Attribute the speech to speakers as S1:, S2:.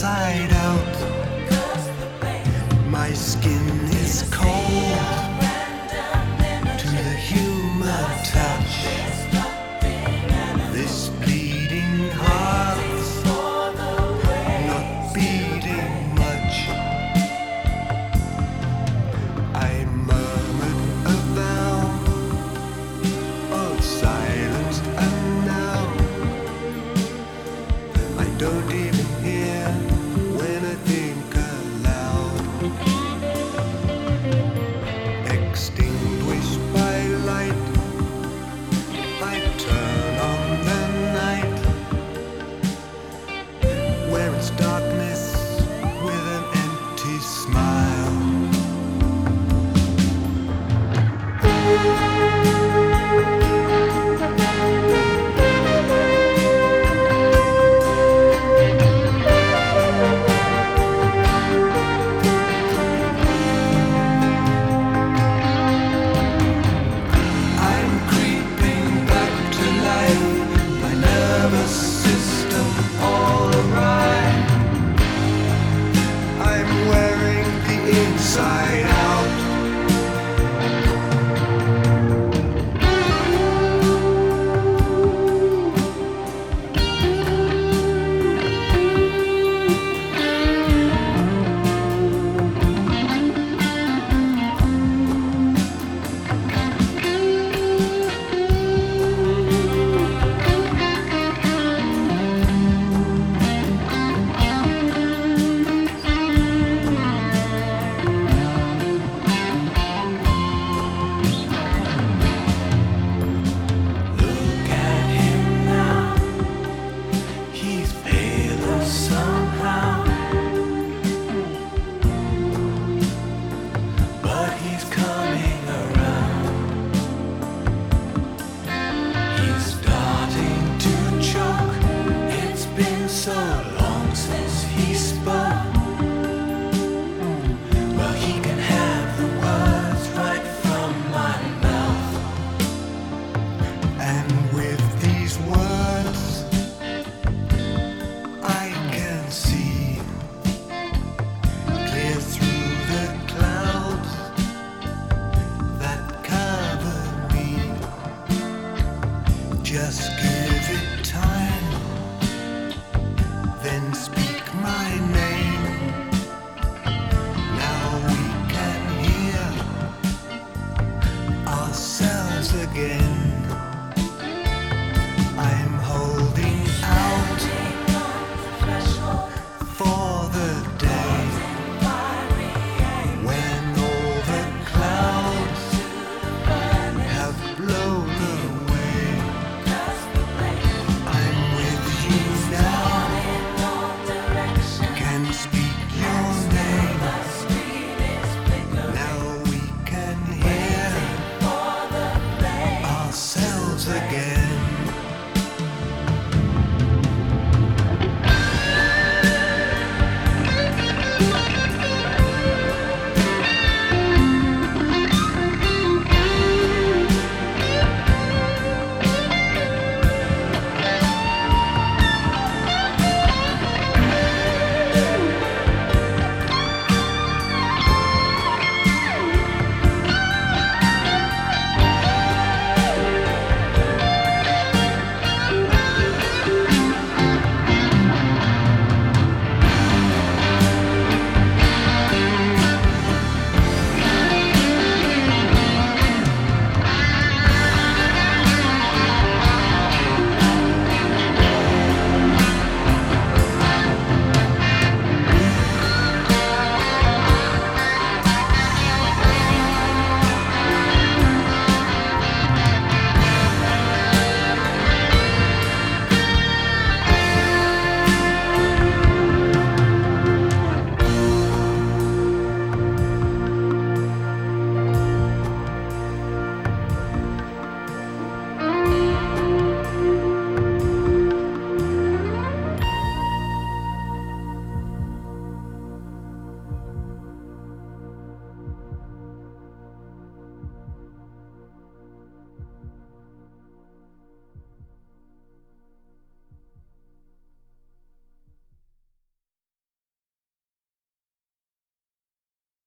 S1: inside out. My skin is cold to the human touch. This bleeding heart's not beating much. I murmured a vow of silence, and now I don't even hear when I think aloud. Extinguished by light, I turn on the night, where it's darkness with an empty smile. Inside out. So long since he spoke. Well, he can have the words right from my mouth. And with these words, I can see clear through the clouds that cover me. Just give it time, then speak.